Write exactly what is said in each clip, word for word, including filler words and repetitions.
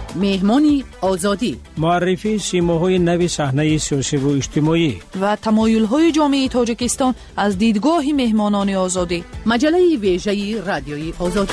مهمانی آزادی، معرفی سیماهای نو صحنه سیاسی و اجتماعی و تمایل‌های جامعه تاجیکستان از دیدگاه مهمانان آزادی. مجله ویژه رادیوی آزادی.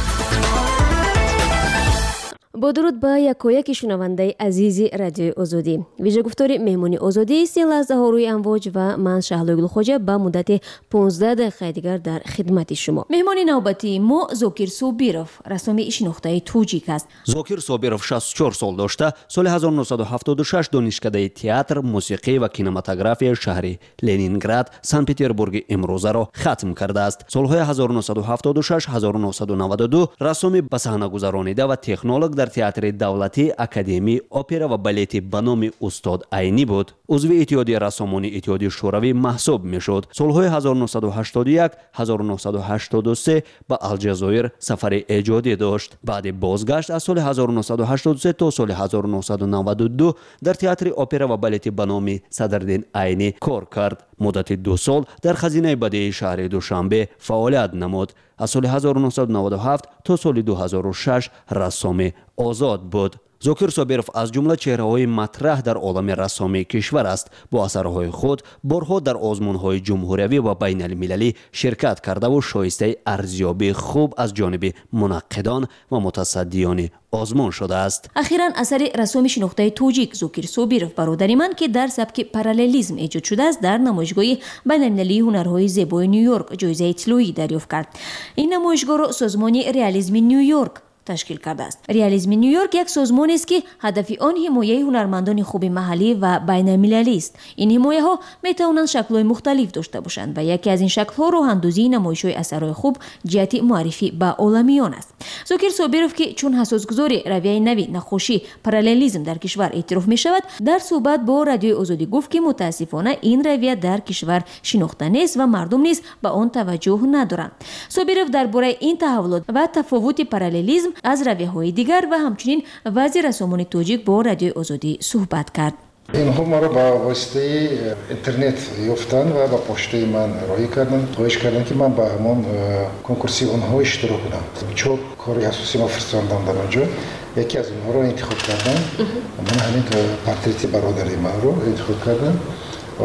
با درود به یکایک شنونده عزیز رادیوی آزادی. ویژه گفتار مهمانی آزادی سی لحظه ها روی امواج و من شهلا گلخوجه به مدت پانزده دقیقه دیگر در خدمت شما. مهمانی نوبتی ما زوکیر صابیروف، رسام شناخته توجیک است. زوکیر صابیروف شصت و چهار سال داشته، سال هزار و نهصد و هفتاد و شش دانشکده تئاتر، موسیقی و کینماتوگرافی شهر لنینگراد، سن پترزبورگ امروزه را ختم کرده است. سالهای هزار و نهصد و هفتاد و شش هزار و نهصد و نود و دو رسام به صحنه گذرانیده و تکنولوژ در تئاتر دولتی، اکادمی اپرا و بالت به نام استاد عینی بود. عضو اتحادیه رسامان اتحادیه شوروی محسوب میشد. سالهای هزار و نهصد و هشتاد و یک هزار و نهصد و هشتاد و سه به الجزایر سفر ایجادی داشت. بعد بازگشت از سال هزار و نهصد و هشتاد و سه تا سال هزار و نهصد و نود و دو در تئاتر اپرا و بالت به نام صدرالدین عینی کار کرد. مدت دو سال در خزینه بدیعی شهر دوشنبه فعالیت نمود. از سال هزار و نهصد و نود و هفت تا سال دو هزار و شش رسام آزاد بود. زوکیر صابیروف از جمله چهره‌های مطرح در عالم رسامی کشور است. با اثرهای خود بارها در آزمون‌های جمهوری و بین المللی شرکت کرده و شایسته ارزیابی خوب از جانب منقدان و متصدیان آزمون شده است. اخیراً اثر رسام شناخته توجیک زوکیر صابیروف برادری من که در سبک پارالیلیسم ایجاد شده است در نمایشگاه بین المللی هنرهای زیبای نیویورک جایزه طلایی دریافت کرد. این نمایشگاه را سازمان ریالیسم نیویورک تشکیل کرده است. ریالیسم نیویورک یک سازمانی است که هدف آن حمایت هنرمندان خوب محلی و بین المللی است. این حمایت ها می توانند شکل‌های مختلف داشته باشند و یکی از این شکل‌ها راه‌اندازی نمایش‌های اثرهای خوب جهت معرفی به عالمیان است. زوکیر صابیروف که چون اساسگذار رویه نوی نقاشی پارالیلیسم در کشور اعتراف می شود، در صحبت با رادیوی آزادی گفت که متاسفانه این رویه در کشور شناخته نیست و مردم نیز به آن توجه ندارند. صابیروف درباره این تحولات و تفاوت پارالیلیسم از رویه‌های دیگر و همچنین وضع رسامان توجیک با رادیوی آزادی صحبت کرد. اینها ما را با واسطه اینترنت یافتن و با پشته من رای کردن، خواهش کردن که من با همون کنکورسی اونها اشتراک کنم. چون کاری اساسی ما فرستادم در اونجا، یکی از اونها رو انتخاب کردن. من همین پورتریت برادری من رو انتخاب کردم و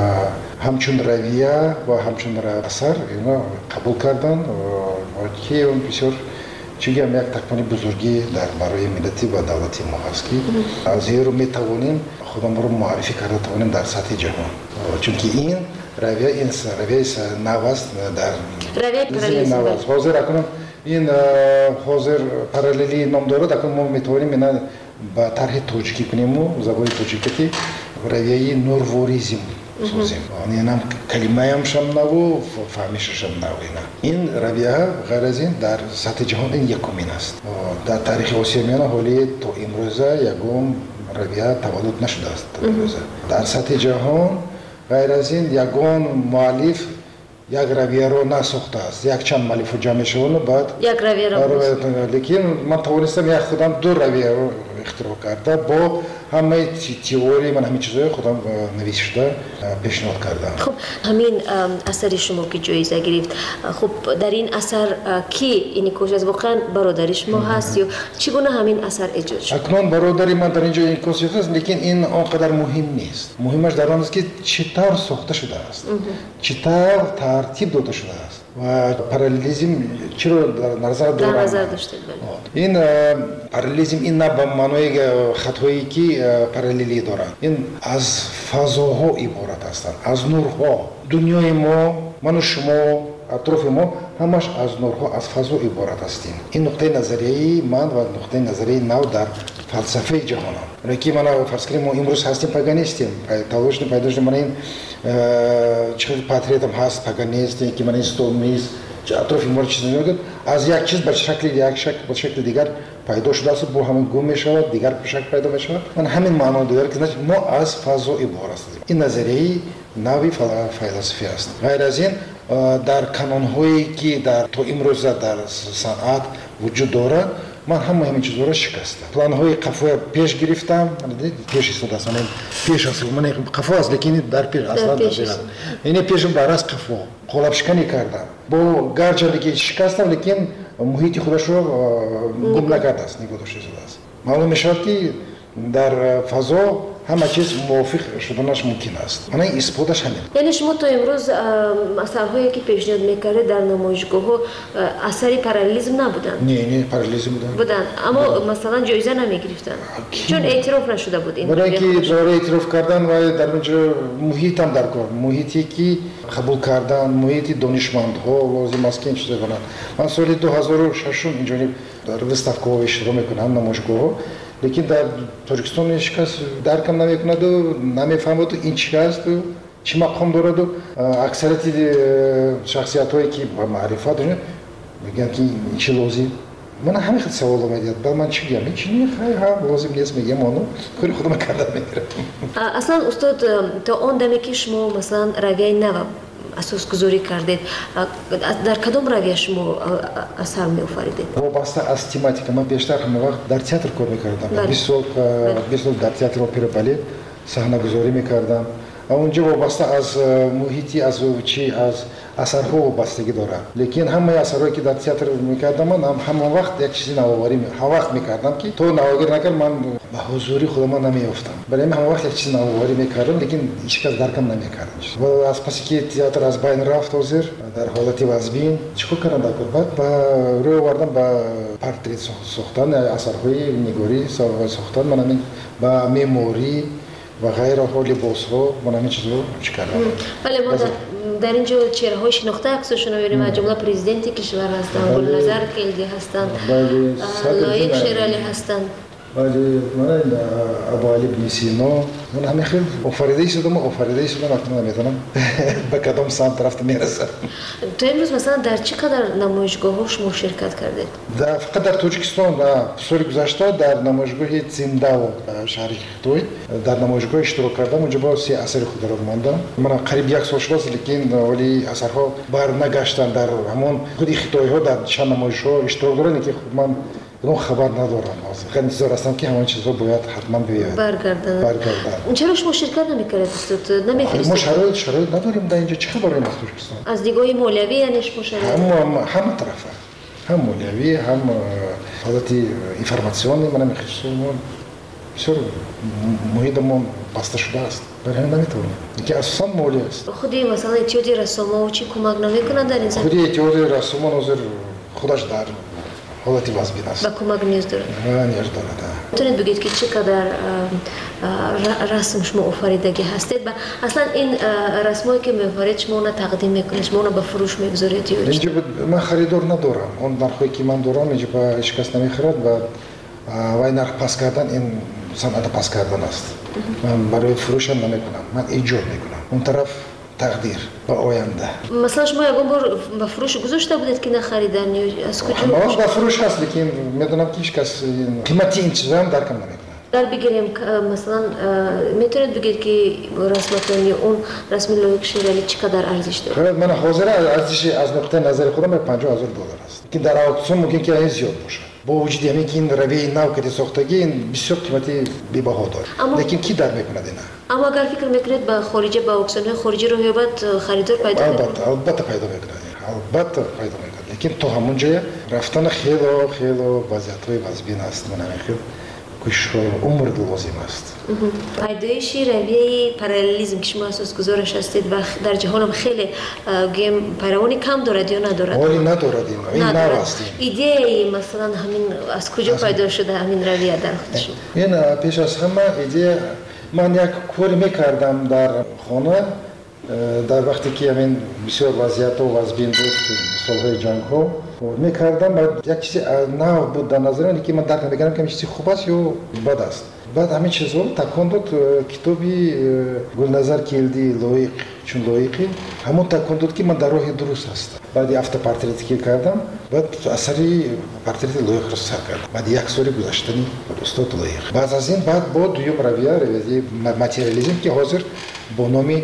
همچون رویه و همچون اثر اینا قبول کردن و که اون بسیار چیزی هم یک تکمانی بزرگی در برای ملتی و دولتی ما هست که از این رو می توانیم خودم رو معرفی کرده توانیم در سطح جهان، چون که این رویه این رویه نو است در رویه پارالیلیسم حاضر اکنون این حاضر پارالیلی نام دارد. اکنون ما می توانیم اینا با طرح توجیکی کنیم و زبان توجیکتی رویه نورواریزم سازیم. این هم کلمه هم شم نو فهمیش شم نو این رویه غیر از این در سطح جهان این یکمین است. در تاریخ آسیاییان حالی تا امروزه یگم رویه تولد نشده است. در سطح جهان غیر از این یگان مؤلف یک رویه رو نساخته است. یک چند مؤلف جمع شدن بعد یک رویه رو لیکن من توانستم یک خودم دو رویه رو اختراع کرده با همه تئوری من همین چیزای خودم نوشته پیشنهاد کردم. خب همین اثر شما که جایزه گرفت، خب در این اثر کی این کوش از واقعا برادری شما هست یا چگونه همین اثر ایجاد شد؟ اکنون برادری من در اینجا این کوش هست، لیکن این آنقدر مهم نیست. مهمش در آن است که چطور ساخته شده است، چطور ترتیب داده شده است و پارالیلیسم چرا در نظر داشته. این پارالیلیسم این نه به معنای خطایی که پارالیلی دارند. این از فضاها عبارت هستند، از نورها. دنیای ما، من و شما، اطراف ما همش از نورها، از فضا عبارت هستیم. این نقطه نظریه من و نقطه نظریه نو در فلسفه جهان هم. رکی من فرض کنیم ما امروز هستیم پاگانیستیم. تلاش پیداش من این چه پاتریتم هست پاگانیستی که من استومیست اطراف ما چیزی نمیگه از یک چیز به شکل یک شکل به شکل دیگر پیدا شده است با همین گم میشود دیگر به شکل پیدا میشود. من همین معنا داره که ما از فضا عبارت هستیم. این نظریه نوی فلسفی است. غیر از این در کانون‌هایی که در تو امروز در صنعت وجود دارد من همه همین چیزا رو شکستم. پلان‌های قفو پیش گرفتم. من پیش استاد هستم. پیش است. من قفو است لیکن در پیش اصلا ندارم. این پیشم براس قفو قلاب شکنی کردم. با گرچه که شکستم لیکن محیط خودش رو گم نکرده است. نگذاشته شده است. маълум мешавад ки дар фазо ҳама чиз мувофиқ шуданаш мумкин аст. Мана исботаш ҳамин. яъне шумо то имрӯз асарҳое ки пешниҳод мекардед дар намоишгоҳҳо асари параллелизм набуданд? Не, не параллелизм буданд. Буданд, аммо масалан ҷоиза намегирифтанд. Чун эътироф нашуда буд ин. Барои ки дора эътироф кардан ва дар онҷо муҳитам дар кор, муҳите ки қабул кардан, муҳити донишмандҳо лозим аст ки ин чизо кунанд. Ман соли ду ҳазору шашум инҷониб дар выставкаҳо иштирок мекунам, намоишгоҳҳо. Лекин дар Тоҷикистон ҳеҷ кас даркам намекунаду, намефаҳмаду ин чӣ асту, чӣ мақом дораду. Аксарияти шахсиятҳое ки ба маърифат мегӯянд ки ин чӣ лозим. Мана ҳамин хел саволо медиҳад. Баъд ман чӣ гӯям? Ин чӣ не хай ҳа лозим нест мегӯям, оно кори худам кардан мегирам. Аслан устод, то он даме ки шумо масалан равияи нав асосгузорӣ кардед, дар кадом равия шумо асар меофаридед? Вобаста аз тематика. Ман бештар ҳама вақт дар театр кор мекардам. бист сол дар театри опера балет саҳнагузорӣ мекардам. اونجا وابسته از محیطی از چی از اثرها وابستگی داره. لیکن همه اثرهایی که در تئاتر میکردم من هم همون وقت یک چیزی نوآوری می هر وقت میکردم که تو نوآوری نکرد من به حضوری خودم نمیافتم. برای من همون وقت یک چیزی نوآوری میکردم لیکن هیچ کس درکم نمیکرد. و از پس که تئاتر از بین رفت حاضر در حالت وزبین چیکار کردم در بعد با روی آوردم با پورترت ساختن اثرهای نگاری ساختن من با مموری و غیره ها لباس ها من همین چیزا کردم. بله ما در اینجا چهره های شناخته عکسشون رو می‌بینیم. از جمله پرزیدنت کشور هستند، گلنظر کلدی هستند، لایق شیرالی هستند. بله من ابو علی بن سینا من همین خیلی آفریده شدم آفریده شدم اکنون نمیدونم به کدام سمت رفت میرسم. تو امروز مثلا در چه قدر نمایشگاه ها شما شرکت کردید؟ در فقط در تاجیکستان سال گذشته در نمایشگاه زنداو شهر خطوی در نمایشگاه اشتراک کردم. اونجا با سی اثر خود را ماندم. من قریب یک سال شد لیکن ولی اثرها بر نگشتن در همون خود خطوی ها در چند نمایشگاه اشتراک دارن که من اون خبر ندارم. خیلی انتظار هستم که همین چیزها باید حتما بیاید. برگردن. برگردن. چرا شما شرکت نمی‌کردید؟ نمی‌فرستید؟ ما شرایط شرایط نداریم در اینجا. چه خبری از ترکستان؟ از دیدگاه مولوی یعنی شما شرایط؟ هم هم طرفه. هم مولوی هم حالت اینفورماسیونی من می‌خواستم. بسیار محیطمون بسته شده است. برای همین نمی‌تونیم. که اساساً مولوی است. خودی مثلا اتیاد رسوم و چی کمک نمی‌کنند در این زمینه؟ خودی اتیاد رسوم نظر خودش در حالتی وزبین است. با کمک نیاز دارد. نیاز دارد. میتونید بگید که چقدر رسم شما آفریدگی هستید و اصلا این رسمایی که می‌آفرید شما اون تقدیم میکنید، شما اون به فروش میگذارید یا اینجا من خریدار ندارم. اون نرخی که من دارم اینجا با هیچ کس نمیخرد و وای نرخ پس کردن این صنعت پس کردن است. من برای فروش هم نمیکنم. من ایجاد میکنم. اون طرف تقدیر با آینده. مثلا شما یکم بار به فروش گذاشته بودید که نخریدن یا از کجا؟ ما به فروش هست لیکن میدونم که هیچ کس قیمتی این چیزا هم درکم نمیکنه. در بگیریم مثلا میتونید بگید که رسمتون یا اون رسم لایق شیرالی چقدر ارزش داره؟ من حاضر ارزش از نقطه نظر خودم پنجاه هزار دلار است. که در اکسیون ممکن که این زیاد باشه. با وجود همین که این رویه نو که ساختگی این بسیار قیمتی بی‌بها داره. لیکن کی در میکنه دینا؟ اما اگر فکر میکنید با خارجی با اکسیون خارجی رو هیبت خریدار پیدا کنید؟ البته البته پیدا میکنه. البته پیدا میکنه. لیکن تو همون جای رفتن خیلی خیلی وضعیت‌های وزبین است. من همین کش عمر لازم است. پیدایش رویه پاراللیسم که شما اساس گذارش هستید و در جهان هم خیلی گیم پیروانی کم دارد یا ندارد؟ ولی ندارد این. این نو است. ایده مثلا همین از کجا پیدا شده همین رویه در خود شما؟ این پیش از همه ایده من یک کاری میکردم در خانه در وقتی که همین بسیار وضعیت و وزبین بود سالهای جنگ ها میکردم بعد یک چیزی نو بود در نظر من که من درک نمیکردم که این چیزی خوب است یا بد است. بعد همین چیزها تکان داد کتابی گلنظر کلدی لایق چون لایقی همون تکان داد که من در راه درست هستم. بعد هفته پورترتی که کردم بعد اثری پورترت لایق را سر کردم. بعد یک سال گذشتنی استاد لایق. بعد از این بعد با دوم رویه رویه ماتریالیسم که حاضر با نام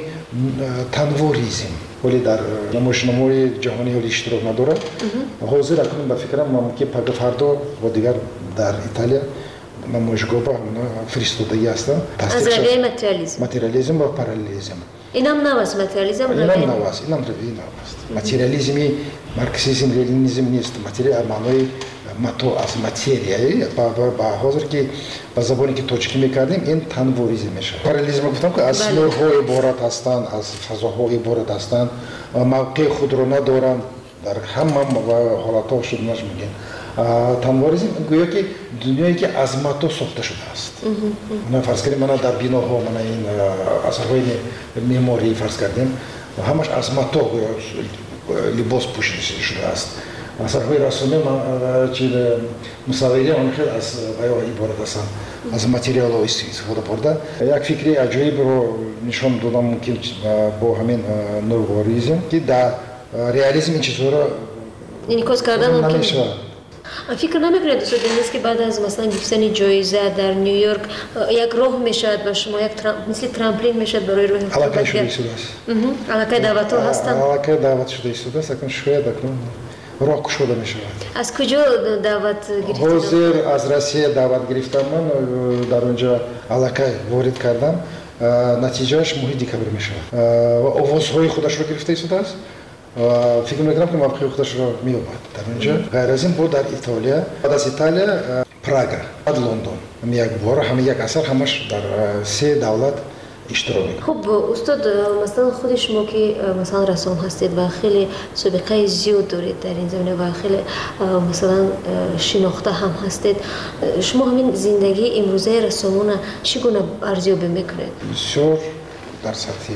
تنوریسم ولی در نمایشنامه‌های جهانی ولی اشتراک نداره. حاضر اکنون به فکرم ممکن پگاه فردا و دیگر در ایتالیا نمایشگاه با فرستادگی هستن. از رویه ماتریالیسم. ماتریالیسم و پاراللیسم. اینم نو است ماتریالیسم. اینم نو است. اینم رویه نو است. ماتریالیسمی марксизм ленинизм نیست материя маънои мато аз материя ба ҳозир ки ба забоне ки тоҷикӣ мекардем ин танворизм мешавад. параллелизм гуфтам ки аз нурҳо иборат ҳастанд, аз фазоҳо иборат ҳастанд, мавқеи худро надоранд, дар ҳама ҳолатҳо шуднаш мегӯем. танворизм гӯё ки дунёе ки аз мато сохта шудааст. мана фарз кардем мана дар биноҳо мана ин асарҳои меъморӣ фарз кардем ҳамаш аз мато либос пӯшида шудааст. асарҳои расомӣ мусаввирӣ он хел аз иборат ҳастанд, аз материалҳо истифода бурда. як фикри аҷоибро нишон додам мумкин бо ҳамин нурворизм ки дар реализм ин чизҳоро инъикос кардан намешавад. فکر نمیکنید دوست دارید که بعد از مثلا گرفتن جایزه در نیویورک یک راه میشد با شما یک ترام... مثل ترامپولین میشد برای روح خود علاقه شده ایستاده است. علاقه دعوت ها هستند. علاقه دعوت شده ایستاده است. اکنون شاید اکنون راه گشوده میشود. از کجا دعوت گرفتید؟ حاضر از روسیه دعوت گرفتم من در اونجا علاقه وارد کردم. نتیجهش ماه دکبر میشود. و آوازهای خودش رو گرفته ایستاده است. فکر میکنم که موقعی خودش رو می‌یابد در اونجا. غیر از این بود در ایتالیا، بعد از ایتالیا پراگ، بعد لندن. هم یک بار هم یک اثر همش در سه دولت اشتراک می‌کنه. خب استاد مثلا خود شما که مثلا رسام هستید و خیلی سابقه زیاد دارید در این زمینه و خیلی مثلا شناخته هم هستید، شما همین زندگی امروزه رسامون چگونه ارزیابی می‌کنید؟ بسیار در سطح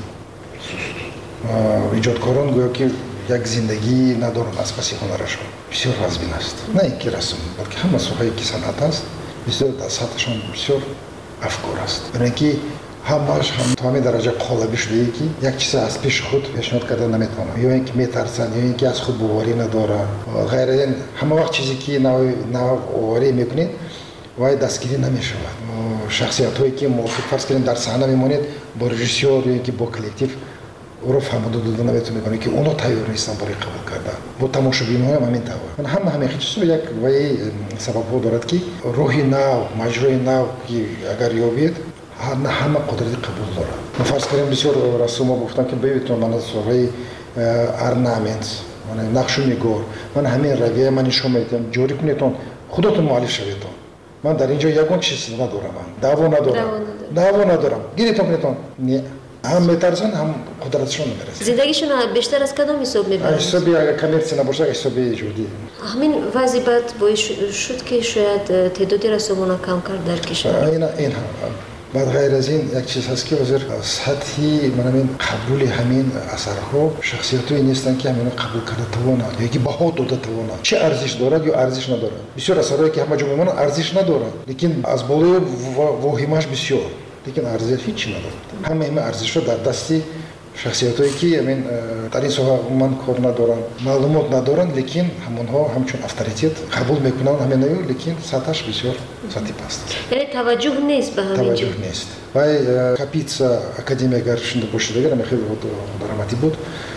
ایجادکاران گویا که یک زندگی ندارند از پس هنرشان بسیار وزبین است. نه اینکه رسم بلکه همه سوهایی که صنعت است بسیار در سطحشان بسیار افکار است. برای اینکه همش هم تا همین درجه قالبی شده ای که یک چیز از پیش خود پیشنهاد کرده نمیتونن یا اینکه میترسن یا اینکه از خود باوری ندارن. غیر این همه وقت چیزی که نو نوآوری میکنید وای دستگیری نمیشود. شخصیت هایی که موافق فرض کنیم در صحنه میمونید با رژیسور یا اینکه با کلکتیو او رو فهمیده دادن نمیتونه کنه که اونا تیار نیستن برای قبول کردن. با تماشاگرها هم همین طور. من هم همین چیزا یک وای سبب ها دارد که روحی نو، مجرای نو که اگر یابید نه همه قدرت قبول داره. من فرض کنیم بسیار رسوما گفتن که ببینید من از روی ارنامنت، من نقش میگور، من همین رویه من نشون میدم جوری کنیتون خودتون مؤلف شوید. من در اینجا یگان چیزی ندارم. دعوا ندارم. دعوا ندارم. گیریتون کنیتون نه. هم میترسن هم قدرتشون نمیرسه. زندگیشون بیشتر از کدام حساب میبرن؟ حسابی اگر کامرسی نباشه حسابی جوری. همین وضعیت باعث شد که شاید تعدادی رسوم‌ها کم کرد در کشور. این این هم. بعد غیر از این یک چیز هست که وزیر سطحی من همین قبول همین اثرها شخصیت‌هایی نیستن که همین قبول کرده توانند یا که بها داده توانند. چه ارزش دارد یا ارزش ندارد. بسیار اثرهایی که همه جا میمونن ارزش ندارند. لیکن از بالای واهمه‌اش بسیار. لیکن ارزش هیچی نداره. همه این ارزش‌ها در دستی شخصیتایی که همین در این سوها من کار ندارن، معلومات ندارن، لیکن همونها همچون اتوریته قبول میکنن همین نیو، لیکن سطحش بسیار سطحی پست. یعنی توجه نیست به همین. توجه نیست. وای کاپیتسا اکادمی اگر شنده باشه دیگر میخواد دراماتی بود.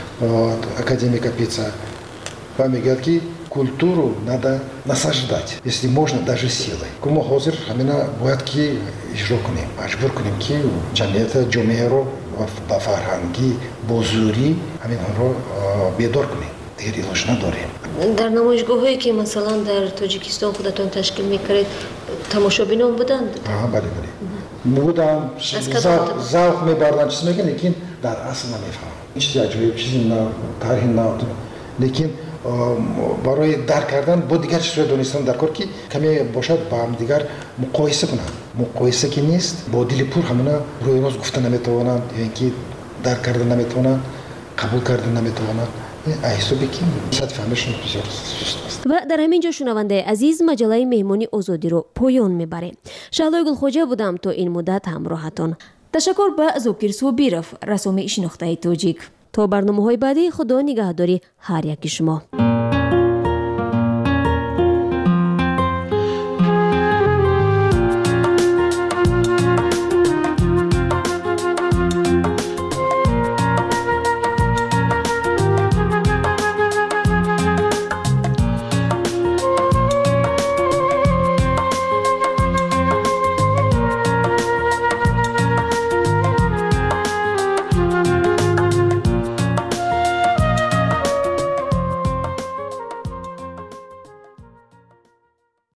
اکادمی کاپیتسا و میگه که культуру надо насаждать, если можно, даже силой. Кому хозир, хамина бояд ки ижро кунем, маҷбур кунем ки ҷамъията ҷомеаро ба фарҳангӣ, бо зӯрӣ ҳаминҳоро бедор кунем. Дигар илоҷ надорем. дар намоишгоҳҳое ки масалан дар Тоҷикистон худатон ташкил мекардед, тамошобинон буданд? Ҳа, бале, бале. Буданд, завқ мебардан, чиз мегӯянд, лекин дар асл намефаҳманд. Чизи аҷоиб, чизи нав, тарҳи нав, лекин برای درک کردن با دیگر چیزهای دانستن در کار که کمی باشد با هم دیگر مقایسه کنند. مقایسه که نیست با دل پر همونا روی راست گفتن نمیتوانند یا اینکه درک کردن نمیتوانند، قبول کردن نمیتوانند. حسابی که شاید فهمشون بسیار سست است. و در همین جا شنونده عزیز مجله مهمانی آزادی رو پایان میبره. شعله گلخوجه بودم تو این مدت همراهتون. تشکر به زوکر صابیرов رسام شناخته تاجیک. تا برنامه‌های بعدی خدا نگهداری هر یک شما.